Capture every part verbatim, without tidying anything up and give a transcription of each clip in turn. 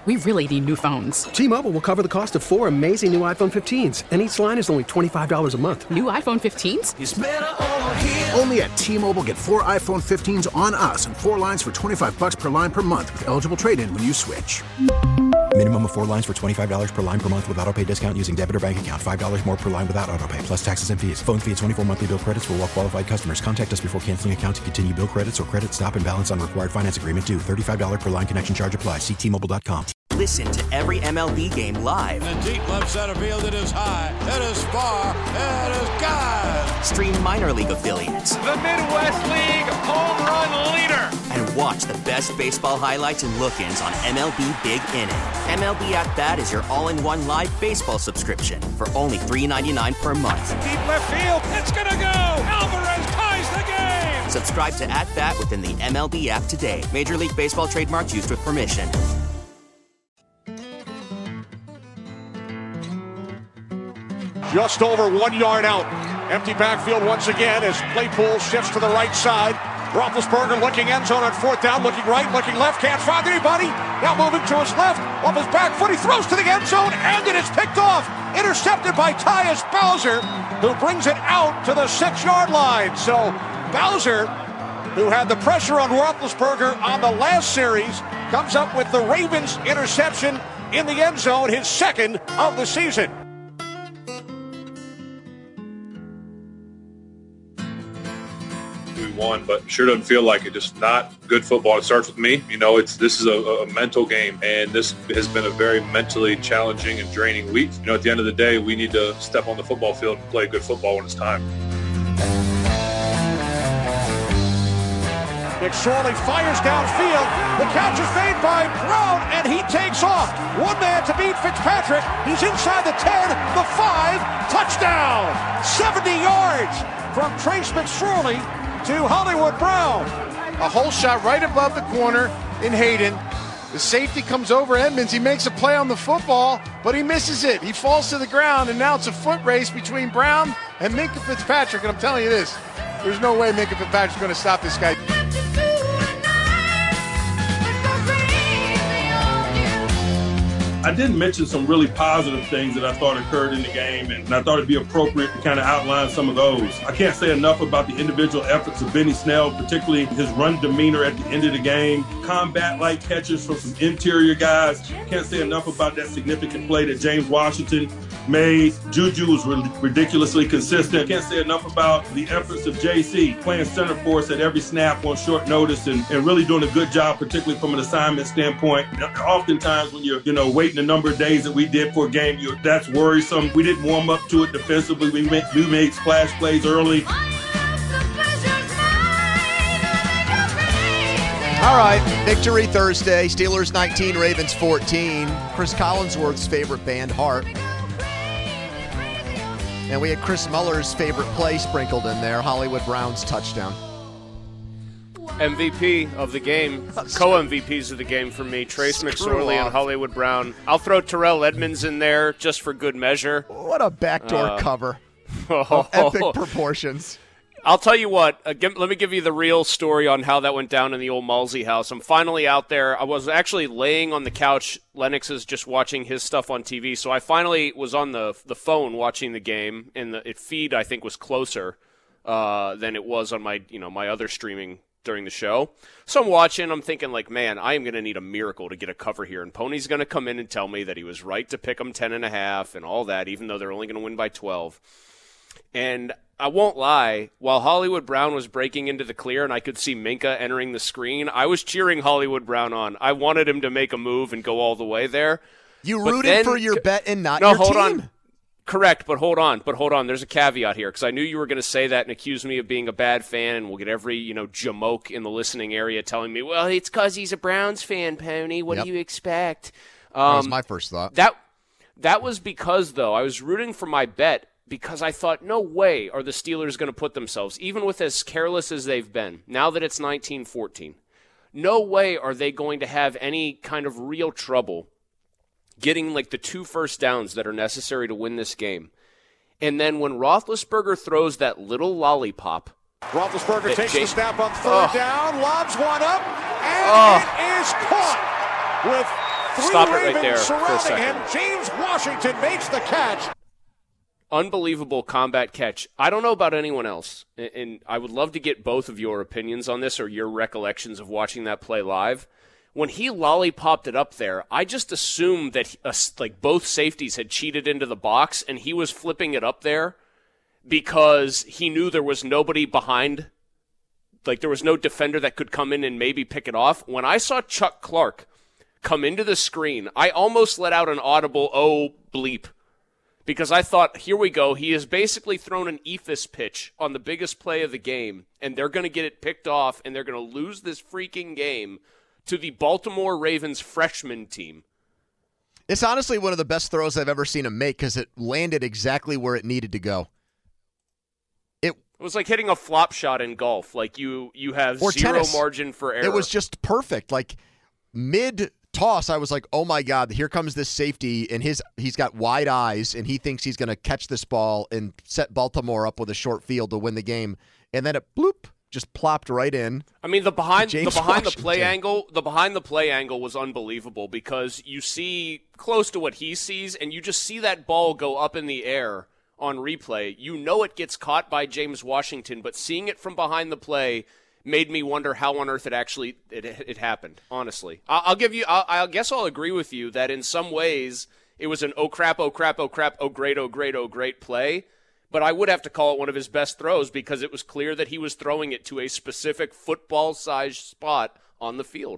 We really need new phones. T-Mobile will cover the cost of four amazing new iPhone fifteens, and each line is only twenty-five dollars a month. New iPhone fifteens? It's better over here. Only at T-Mobile, get four iPhone fifteens on us and four lines for twenty-five dollars per line per month with eligible trade-in when you switch. Minimum of four lines for twenty-five dollars per line per month with autopay discount using debit or bank account. five dollars more per line without autopay, plus taxes and fees. Phone fee at twenty-four monthly bill credits for well-qualified customers. Contact us before canceling account to continue bill credits or credit stop and balance on required finance agreement due. thirty-five dollars per line connection charge applies. See T Mobile dot com. Listen to every M L B game live. In the deep left center field, it is high, it is far, it is gone. Stream minor league affiliates. The Midwest League home run leader. And watch the best baseball highlights and look-ins on M L B Big Inning. M L B At Bat is your all-in-one live baseball subscription for only three dollars and ninety-nine cents per month. Deep left field, it's gonna go. Alvarez ties the game. Subscribe to At Bat within the M L B app today. Major League Baseball trademarks used with permission. Just over one yard out. Empty backfield once again as Claypool shifts to the right side. Roethlisberger looking end zone on fourth down, looking right, looking left, can't find anybody. Now moving to his left, off his back foot, he throws to the end zone, and it is picked off. Intercepted by Tyus Bowser, who brings it out to the six-yard line. So Bowser, who had the pressure on Roethlisberger on the last series, comes up with the Ravens interception in the end zone, his second of the season. We won, but sure doesn't feel like it. Just not good football. It starts with me. You know, it's this is a, a mental game, and this has been a very mentally challenging and draining week. You know, at the end of the day, we need to step on the football field and play good football when it's time. McSorley fires downfield. The catch is made by Brown, and he takes off. One man to beat Fitzpatrick. He's inside the ten, the five, touchdown. seventy yards from Trace McSorley to Hollywood Brown. A hole shot right above the corner in Hayden. The safety comes over Edmonds. He makes a play on the football, but he misses it. He falls to the ground, and now it's a foot race between Brown and Minkah Fitzpatrick. And I'm telling you this, there's no way Minkah Fitzpatrick's going to stop this guy. I did mention some really positive things that I thought occurred in the game, and I thought it'd be appropriate to kind of outline some of those. I can't say enough about the individual efforts of Benny Snell, particularly his run demeanor at the end of the game, combat-like catches from some interior guys. Can't say enough about that significant play that James Washington made. Juju was re- ridiculously consistent. Can't say enough about the efforts of J C playing center for us at every snap on short notice and, and really doing a good job, particularly from an assignment standpoint. Oftentimes when you're, you know, waiting a number of days that we did for a game, you, that's worrisome. We didn't warm up to it defensively. We made, we made splash plays early. All right, victory Thursday. Steelers nineteen, Ravens fourteen. Chris Collinsworth's favorite band, Heart. And we had Chris Muller's favorite play sprinkled in there, Hollywood Brown's touchdown. M V P of the game, co-M V Ps of the game for me, Trace Screw McSorley off. and Hollywood Brown. I'll throw Terrell Edmonds in there just for good measure. What a backdoor Uh, cover of epic proportions. I'll tell you what, uh, give, let me give you the real story on how that went down in the old Malsey house. I'm finally out there. I was actually laying on the couch. Lennox is just watching his stuff on T V, so I finally was on the the phone watching the game, and the it feed, I think, was closer uh, than it was on my, you know, my other streaming during the show. So I'm watching, I'm thinking like, man, I am going to need a miracle to get a cover here, and Pony's going to come in and tell me that he was right to pick them ten and a half and all that, even though they're only going to win by twelve. And I won't lie, while Hollywood Brown was breaking into the clear and I could see Minkah entering the screen, I was cheering Hollywood Brown on. I wanted him to make a move and go all the way there. You But rooted then- for your bet and not no, your hold team? on. Correct, but hold on, but hold on. There's a caveat here, because I knew you were going to say that and accuse me of being a bad fan, and we'll get every, you know, jamoke in the listening area telling me, well, it's because he's a Browns fan, Pony. What Yep. do you expect? That was Um, my first thought. That that was because, though, I was rooting for my bet because I thought, no way are the Steelers going to put themselves, even with as careless as they've been, now that it's nineteen fourteen, no way are they going to have any kind of real trouble getting like the two first downs that are necessary to win this game. And then when Roethlisberger throws that little lollipop, Roethlisberger that takes Jay- the snap on third Oh. down, lobs one up, and Oh. it is caught with Stop it right there for a second. Him. James Washington makes the catch. Unbelievable combat catch. I don't know about anyone else, and I would love to get both of your opinions on this or your recollections of watching that play live. When he lollipopped it up there, I just assumed that he, uh, like both safeties had cheated into the box, and he was flipping it up there because he knew there was nobody behind. Like there was no defender that could come in and maybe pick it off. When I saw Chuck Clark come into the screen, I almost let out an audible, oh, bleep. Because I thought, here we go. He has basically thrown an eephus pitch on the biggest play of the game, and they're going to get it picked off, and they're going to lose this freaking game to the Baltimore Ravens freshman team. It's honestly one of the best throws I've ever seen him make because it landed exactly where it needed to go. It, it was like hitting a flop shot in golf. Like you, you have or zero tennis. margin for error. It was just perfect. Like mid toss, I was like, oh my God, here comes this safety, and his he's got wide eyes, and he thinks he's going to catch this ball and set Baltimore up with a short field to win the game. And then it bloop, just plopped right in. I mean, the behind the James behind Washington. the play angle, the behind the play angle was unbelievable because you see close to what he sees, and you just see that ball go up in the air on replay. You know it gets caught by James Washington, but seeing it from behind the play made me wonder how on earth it actually it, it happened. Honestly, I'll, I'll give you. I'll, I guess I'll agree with you that in some ways it was an oh crap, oh crap, oh crap, oh great, oh great, oh great play. But I would have to call it one of his best throws because it was clear that he was throwing it to a specific football-sized spot on the field.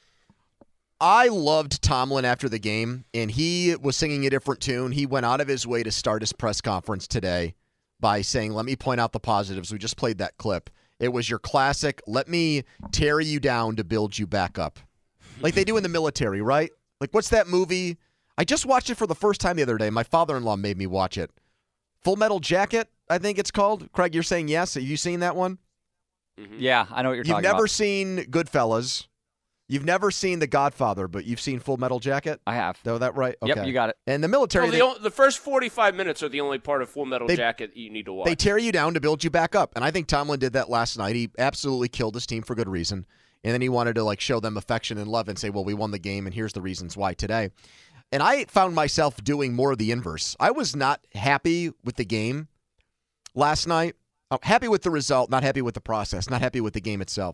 I loved Tomlin after the game, and he was singing a different tune. He went out of his way to start his press conference today by saying, let me point out the positives. We just played that clip. It was your classic, let me tear you down to build you back up. Like they do in the military, right? Like what's that movie? I just watched it for the first time the other day. My father-in-law made me watch it. Full Metal Jacket, I think it's called. Craig, you're saying yes? Have you seen that one? Mm-hmm. Yeah, I know what you're you've talking about. You've never seen Goodfellas. You've never seen The Godfather, but you've seen Full Metal Jacket? I have. Oh, that right? Okay. Yep, you got it. And the military... Well, the, they, o- the first forty-five minutes are the only part of Full Metal they, Jacket you need to watch. They tear you down to build you back up. And I think Tomlin did that last night. He absolutely killed his team for good reason. And then he wanted to like show them affection and love and say, well, we won the game, and here's the reasons why today. And I found myself doing more of the inverse. I was not happy with the game last night. I'm happy with the result, not happy with the process, not happy with the game itself.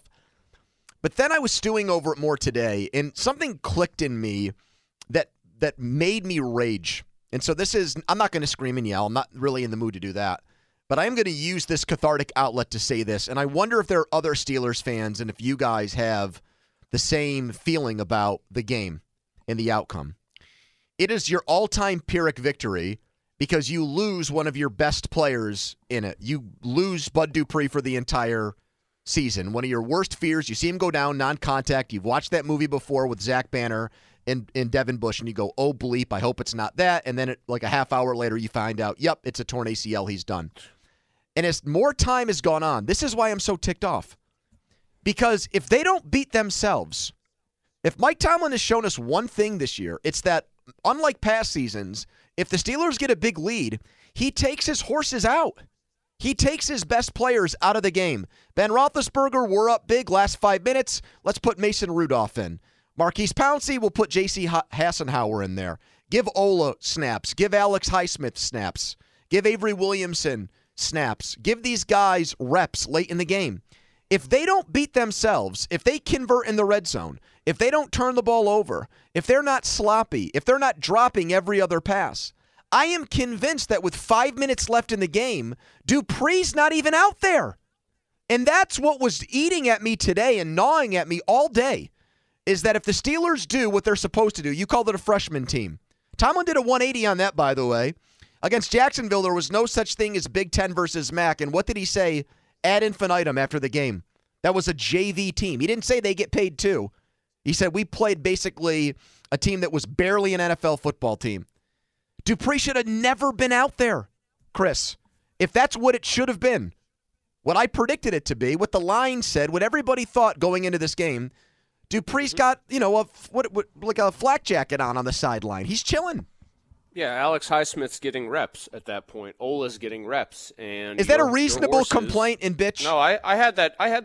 But then I was stewing over it more today, and something clicked in me that that made me rage. And so this is, I'm not going to scream and yell. I'm not really in the mood to do that. But I am going to use this cathartic outlet to say this, and I wonder if there are other Steelers fans and if you guys have the same feeling about the game and the outcome. It is your all-time Pyrrhic victory because you lose one of your best players in it. You lose Bud Dupree for the entire season. One of your worst fears. You see him go down, non-contact. You've watched that movie before with Zach Banner and, and Devin Bush, and you go, oh, bleep, I hope it's not that. And then it, like a half hour later, you find out, yep, it's a torn A C L. He's done. And as more time has gone on, this is why I'm so ticked off. Because if they don't beat themselves, if Mike Tomlin has shown us one thing this year, it's that unlike past seasons, if the Steelers get a big lead, he takes his horses out. He takes his best players out of the game. Ben Roethlisberger, we're up big last five minutes. Let's put Mason Rudolph in. Marquise Pouncey, we'll put J C Hassenauer in there. Give Ola snaps. Give Alex Highsmith snaps. Give Avery Williamson snaps. Give these guys reps late in the game. If they don't beat themselves, if they convert in the red zone, if they don't turn the ball over, if they're not sloppy, if they're not dropping every other pass, I am convinced that with five minutes left in the game, Dupree's not even out there. And that's what was eating at me today and gnawing at me all day, is that if the Steelers do what they're supposed to do, you called it a freshman team. Tomlin did a one eighty on that, by the way. Against Jacksonville, there was no such thing as Big Ten versus M A C. And what did he say ad infinitum after the game? That was a J V team. He didn't say they get paid too. He said we played basically a team that was barely an N F L football team. Dupree should have never been out there, Chris. If that's what it should have been, what I predicted it to be, what the line said, what everybody thought going into this game, Dupree's got, you know, a, what, what, like a flak jacket on on the sideline. He's chilling. Yeah, Alex Highsmith's getting reps at that point. Ola's getting reps, and is that your, a reasonable horses, complaint and bitch? No, I, I had that. I had that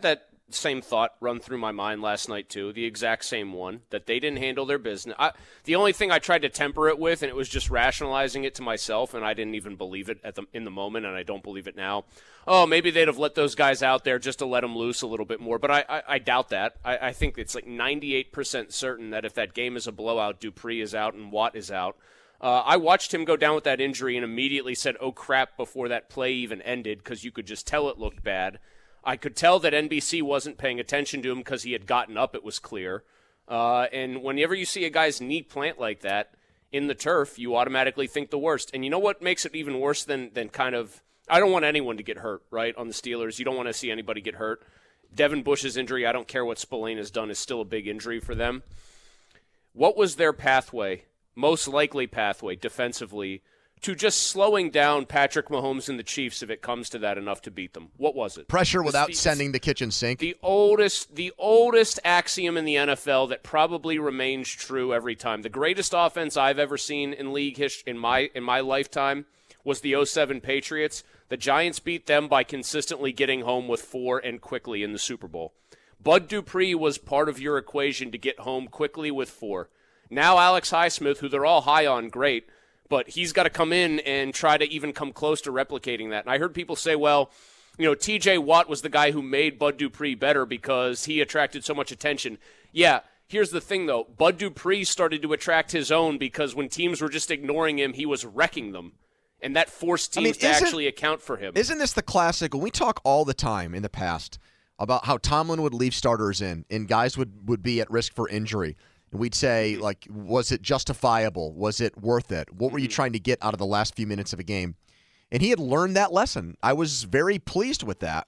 same thought run through my mind last night too, the exact same one, that they didn't handle their business. I, the only thing I tried to temper it with, and it was just rationalizing it to myself, and I didn't even believe it at the, in the moment, and I don't believe it now. Oh, maybe they'd have let those guys out there just to let them loose a little bit more, but I, I, I doubt that. I, I think it's like ninety-eight percent certain that if that game is a blowout, Dupree is out and Watt is out. Uh, I watched him go down with that injury and immediately said, oh, crap, before that play even ended, because you could just tell it looked bad. I could tell that N B C wasn't paying attention to him because he had gotten up, it was clear. Uh, and whenever you see a guy's knee plant like that in the turf, you automatically think the worst. And you know what makes it even worse than, than kind of – I don't want anyone to get hurt, right, on the Steelers. You don't want to see anybody get hurt. Devin Bush's injury, I don't care what Spillane has done, is still a big injury for them. What was their pathway? Most likely pathway defensively to just slowing down Patrick Mahomes and the Chiefs if it comes to that enough to beat them. What was it? Pressure without the, sending the kitchen sink. The oldest the oldest axiom in the N F L that probably remains true every time. The greatest offense I've ever seen in league history in my in my lifetime was the oh seven Patriots. The Giants beat them by consistently getting home with four and quickly in the Super Bowl. Bud Dupree was part of your equation to get home quickly with four. Now Alex Highsmith, who they're all high on, great, but he's got to come in and try to even come close to replicating that. And I heard people say, well, you know, T J Watt was the guy who made Bud Dupree better because he attracted so much attention. Yeah, here's the thing, though. Bud Dupree started to attract his own because when teams were just ignoring him, he was wrecking them. And that forced teams I mean, to actually account for him. Isn't this the classic? We talk all the time in the past about how Tomlin would leave starters in and guys would, would be at risk for injury. And we'd say, like, was it justifiable? Was it worth it? What were you trying to get out of the last few minutes of a game? And he had learned that lesson. I was very pleased with that.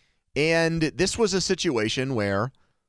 And this was a situation where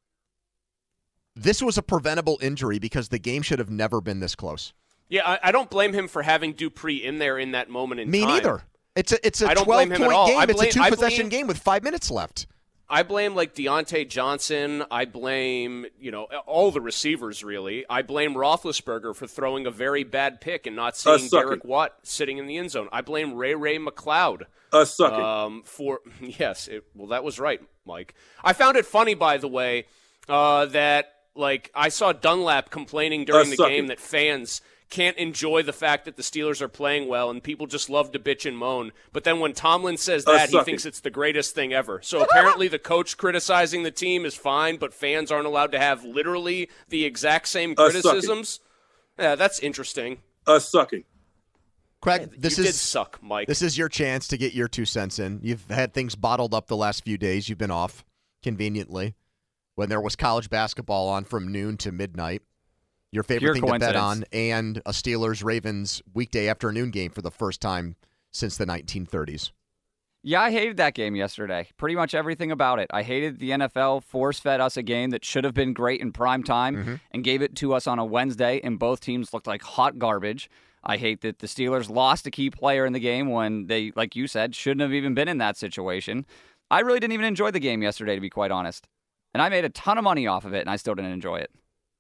this was a preventable injury because the game should have never been this close. Yeah, I, I don't blame him for having Dupree in there in that moment in Me time. Me neither. It's a it's a twelve-point game. Blame, it's a two-possession game with five minutes left. I blame, like, Deontay Johnson. I blame, you know, all the receivers, really. I blame Roethlisberger for throwing a very bad pick and not seeing Derek Watt sitting in the end zone. I blame Ray Ray McCloud. Uh, sucking. Um, for, yes, it, well, that was right, Mike. I found it funny, by the way, uh, that, like, I saw Dunlap complaining during uh, the sucking. game that fans can't enjoy the fact that the Steelers are playing well and people just love to bitch and moan. But then when Tomlin says that, he thinks it's the greatest thing ever. So apparently the coach criticizing the team is fine, but fans aren't allowed to have literally the exact same criticisms. Uh, yeah, that's interesting. Uh, sucking. Craig, this you is did suck, Mike. This is your chance to get your two cents in. You've had things bottled up the last few days. You've been off conveniently when there was college basketball on from noon to midnight. Your favorite Pure thing to bet on, and a Steelers-Ravens weekday afternoon game for the first time since the nineteen thirties. Yeah, I hated that game yesterday. Pretty much everything about it. I hated the N F L force-fed us a game that should have been great in prime time mm-hmm. and gave it to us on a Wednesday, and both teams looked like hot garbage. I hate that the Steelers lost a key player in the game when they, like you said, shouldn't have even been in that situation. I really didn't even enjoy the game yesterday, to be quite honest. And I made a ton of money off of it, and I still didn't enjoy it.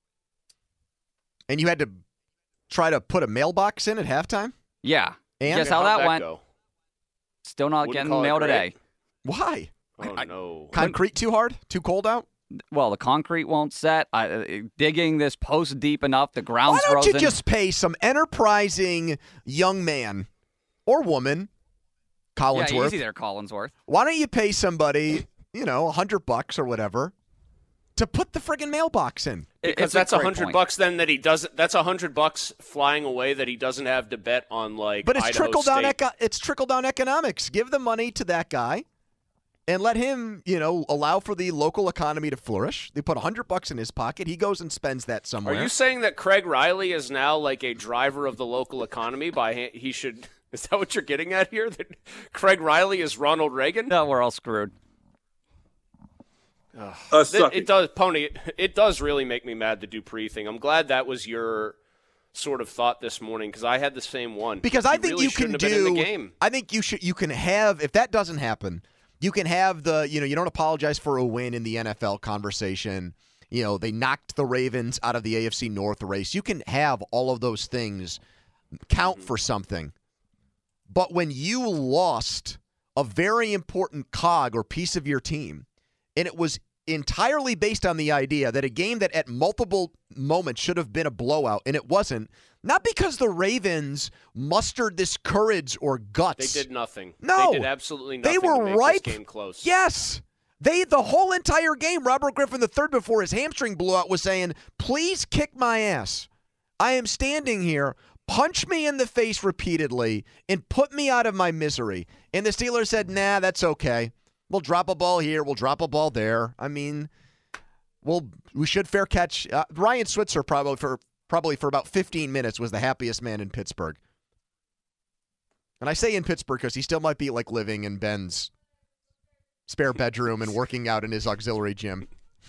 And you had to try to put a mailbox in at halftime? Yeah. And guess how that, that went? Go? Still not Wouldn't getting mail today. Why? Oh, I, no. Concrete too hard? Too cold out? Well, the concrete won't set. I, uh, digging this post deep enough, the ground's frozen. Why don't frozen. you just pay some enterprising young man or woman, Collinsworth. Yeah, easy there, Collinsworth. Why don't you pay somebody, you know, a hundred bucks or whatever, to put the friggin' mailbox in? Because it's that's a hundred point. bucks then that he doesn't. That's a hundred bucks flying away that he doesn't have to bet on, like. But it's Idaho trickle down. State. Eco- it's trickle down economics. Give the money to that guy, and let him, you know, allow for the local economy to flourish. They put a hundred bucks in his pocket. He goes and spends that somewhere. Are you saying that Craig Riley is now like a driver of the local economy? By he should. Is that what you're getting at here? That Craig Riley is Ronald Reagan? No, we're all screwed. Uh, it, it does, Pony. It, it does really make me mad, the Dupree thing. I'm glad that was your sort of thought this morning because I had the same one. Because he I think really you can have do. Been in the game. I think you should. You can have if that doesn't happen. You can have the. You know, you don't apologize for a win in the N F L conversation. You know, they knocked the Ravens out of the A F C North race. You can have all of those things count for something. But when you lost a very important cog or piece of your team, and it was entirely based on the idea that a game that at multiple moments should have been a blowout, and it wasn't, not because the Ravens mustered this courage or guts. They did nothing. No. They did absolutely nothing They were to make ripe. this game close. Yes. They the whole entire game, Robert Griffin the third, before his hamstring blew out, was saying, please kick my ass. I am standing here. Punch me in the face repeatedly and put me out of my misery. And the Steelers said, nah, that's okay. We'll drop a ball here. We'll drop a ball there. I mean, we'll, we should fair catch. Uh, Ryan Switzer probably for probably for about fifteen minutes was the happiest man in Pittsburgh. And I say in Pittsburgh because he still might be like living in Ben's spare bedroom and working out in his auxiliary gym.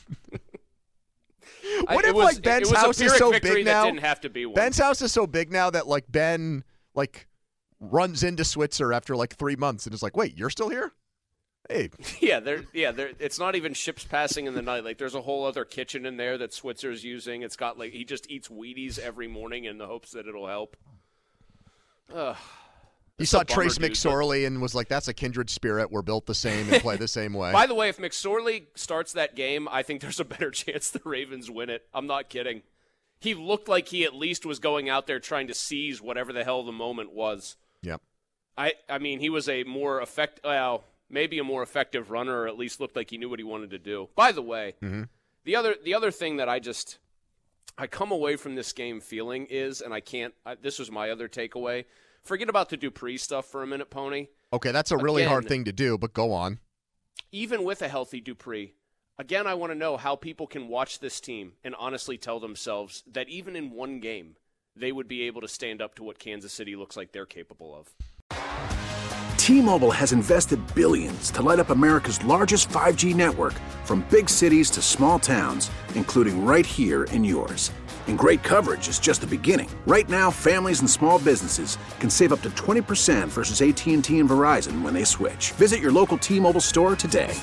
What I, if was, like Ben's it was house a is so victory big that now? Didn't have to be one. Ben's house is so big now that like Ben like runs into Switzer after like three months and is like, "Wait, you're still here? Hey." Yeah, there. Yeah, there. It's not even ships passing in the night. Like there's a whole other kitchen in there that Switzer's using. It's got like he just eats Wheaties every morning in the hopes that it'll help. Ugh. He saw Trace McSorley and was like, that's a kindred spirit. We're built the same and play the same way. By the way, if McSorley starts that game, I think there's a better chance the Ravens win it. I'm not kidding. He looked like he at least was going out there trying to seize whatever the hell the moment was. Yep. I, I mean, he was a more effect, well, maybe a more effective runner, or at least looked like he knew what he wanted to do. By the way, mm-hmm. the other the other thing that I just I come away from this game feeling is, and I can't. I, this was my other takeaway. Forget about the Dupree stuff for a minute, Pony. Okay, that's a really Again, hard thing to do, but go on. Even with a healthy Dupree, again, I want to know how people can watch this team and honestly tell themselves that even in one game, they would be able to stand up to what Kansas City looks like they're capable of. T-Mobile has invested billions to light up America's largest five G network, from big cities to small towns, including right here in yours. And great coverage is just the beginning. Right now, families and small businesses can save up to twenty percent versus A T and T and Verizon when they switch. Visit your local T-Mobile store today.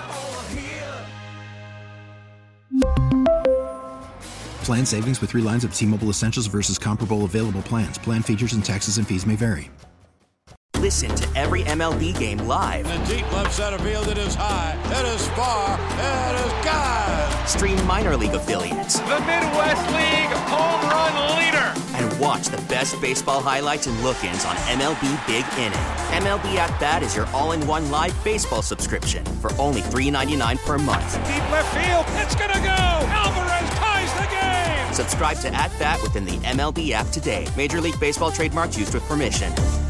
Plan savings with three lines of T-Mobile Essentials versus comparable available plans. Plan features and taxes and fees may vary. Listen to every M L B game live. In the deep left center field, it is high, it is far, it is gone. Stream minor league affiliates. The Midwest League home run leader. And watch the best baseball highlights and look-ins on M L B Big Inning. M L B At Bat is your all-in-one live baseball subscription for only three dollars and ninety-nine cents per month. Deep left field, it's gonna go. Alvarez ties the game. Subscribe to At Bat within the M L B app today. Major League Baseball trademarks used with permission.